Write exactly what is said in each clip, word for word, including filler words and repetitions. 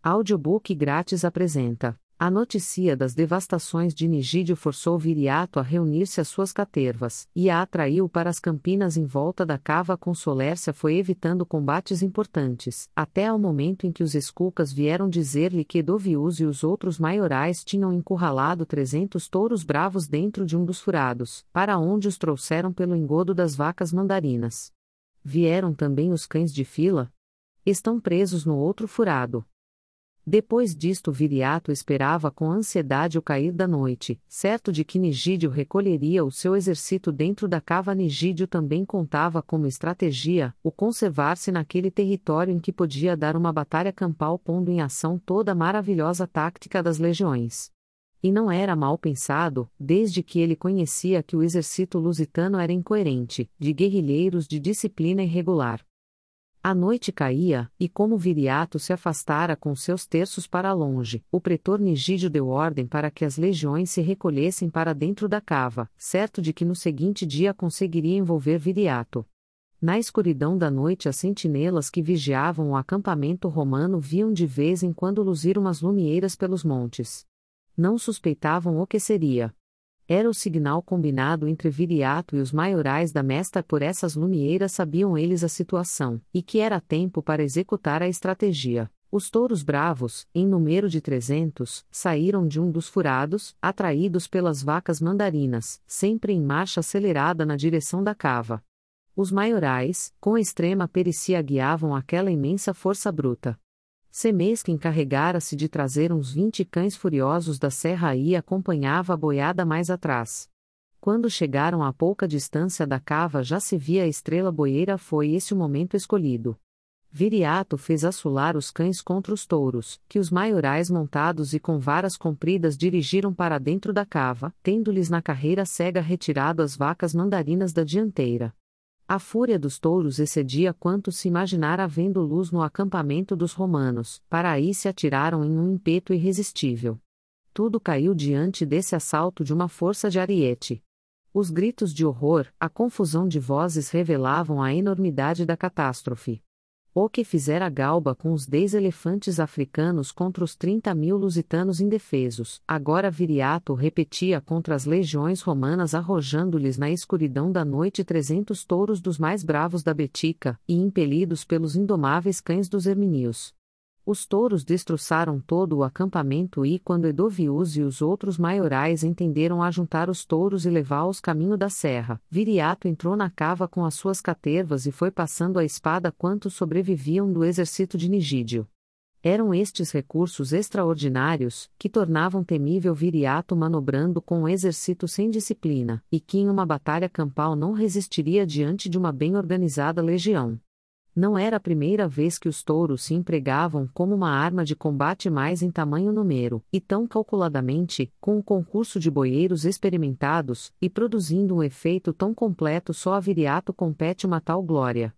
Audiobook grátis apresenta. A notícia das devastações de Nigídio forçou Viriato a reunir-se às suas catervas, e a atraiu para as campinas em volta da cava com Solércia foi evitando combates importantes, até ao momento em que os esculcas vieram dizer-lhe que Edovius e os outros maiorais tinham encurralado trezentos touros bravos dentro de um dos furados, para onde os trouxeram pelo engodo das vacas mandarinas. Vieram também os cães de fila? Estão presos no outro furado. Depois disto Viriato esperava com ansiedade o cair da noite, certo de que Nigídio recolheria o seu exército dentro da cava. Nigídio também contava como estratégia o conservar-se naquele território em que podia dar uma batalha campal, pondo em ação toda a maravilhosa tática das legiões. E não era mal pensado, desde que ele conhecia que o exército lusitano era incoerente, de guerrilheiros de disciplina irregular. A noite caía, e como Viriato se afastara com seus terços para longe, o pretor Nigídio deu ordem para que as legiões se recolhessem para dentro da cava, certo de que no seguinte dia conseguiria envolver Viriato. Na escuridão da noite as sentinelas que vigiavam o acampamento romano viam de vez em quando luzir umas lumieiras pelos montes. Não suspeitavam o que seria. Era o signal combinado entre Viriato e os maiorais da Mesta. Por essas lumieiras sabiam eles a situação, e que era tempo para executar a estratégia. Os touros bravos, em número de trezentos, saíram de um dos furados, atraídos pelas vacas mandarinas, sempre em marcha acelerada na direção da cava. Os maiorais, com extrema perícia, guiavam aquela imensa força bruta. Semes, que encarregara-se de trazer uns vinte cães furiosos da serra e acompanhava a boiada mais atrás. Quando chegaram a pouca distância da cava já se via a estrela boieira. Foi esse o momento escolhido. Viriato fez assolar os cães contra os touros, que os maiorais montados e com varas compridas dirigiram para dentro da cava, tendo-lhes na carreira cega retirado as vacas mandarinas da dianteira. A fúria dos touros excedia quanto se imaginara vendo luz no acampamento dos romanos, para aí se atiraram em um ímpeto irresistível. Tudo caiu diante desse assalto de uma força de ariete. Os gritos de horror, a confusão de vozes revelavam a enormidade da catástrofe. O que fizera Galba com os dez elefantes africanos contra os trinta mil lusitanos indefesos, agora Viriato repetia contra as legiões romanas, arrojando-lhes na escuridão da noite trezentos touros dos mais bravos da Betica, e impelidos pelos indomáveis cães dos Hermínios. Os touros destroçaram todo o acampamento e, quando Edovius e os outros maiorais entenderam ajuntar os touros e levá-los caminho da serra, Viriato entrou na cava com as suas catervas e foi passando a espada quantos sobreviviam do exército de Nigídio. Eram estes recursos extraordinários, que tornavam temível Viriato manobrando com um exército sem disciplina, e que em uma batalha campal não resistiria diante de uma bem organizada legião. Não era a primeira vez que os touros se empregavam como uma arma de combate, mais em tamanho número, e tão calculadamente, com o concurso de boieiros experimentados, e produzindo um efeito tão completo. Só a Viriato compete uma tal glória.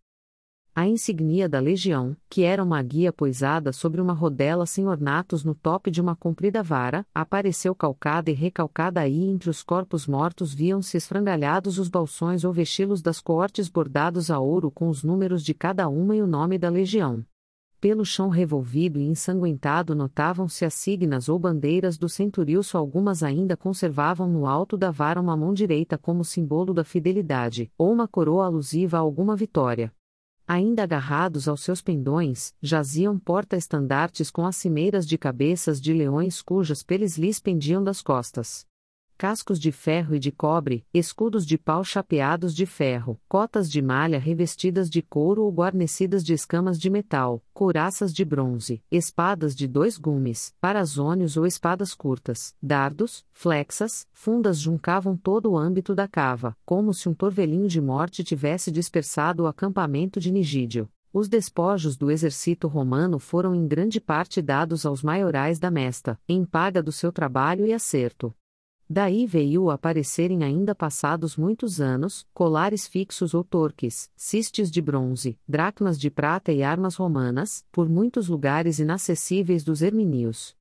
A insígnia da legião, que era uma guia poisada sobre uma rodela sem ornatos no tope de uma comprida vara, apareceu calcada e recalcada, e entre os corpos mortos viam-se esfrangalhados os balsões ou vestilos das coortes bordados a ouro com os números de cada uma e o nome da legião. Pelo chão revolvido e ensanguentado notavam-se as signas ou bandeiras do centurio. Só algumas ainda conservavam no alto da vara uma mão direita como símbolo da fidelidade, ou uma coroa alusiva a alguma vitória. Ainda agarrados aos seus pendões, jaziam porta-estandartes com as cimeiras de cabeças de leões cujas peles lhes pendiam das costas. Cascos de ferro e de cobre, escudos de pau chapeados de ferro, cotas de malha revestidas de couro ou guarnecidas de escamas de metal, couraças de bronze, espadas de dois gumes, parazônios ou espadas curtas, dardos, flexas, fundas juncavam todo o âmbito da cava, como se um torvelinho de morte tivesse dispersado o acampamento de Nigídio. Os despojos do exército romano foram em grande parte dados aos maiorais da Mesta, em paga do seu trabalho e acerto. Daí veio a aparecerem, ainda passados muitos anos, colares fixos ou torques, cistes de bronze, dracmas de prata e armas romanas, por muitos lugares inacessíveis dos Hermínios.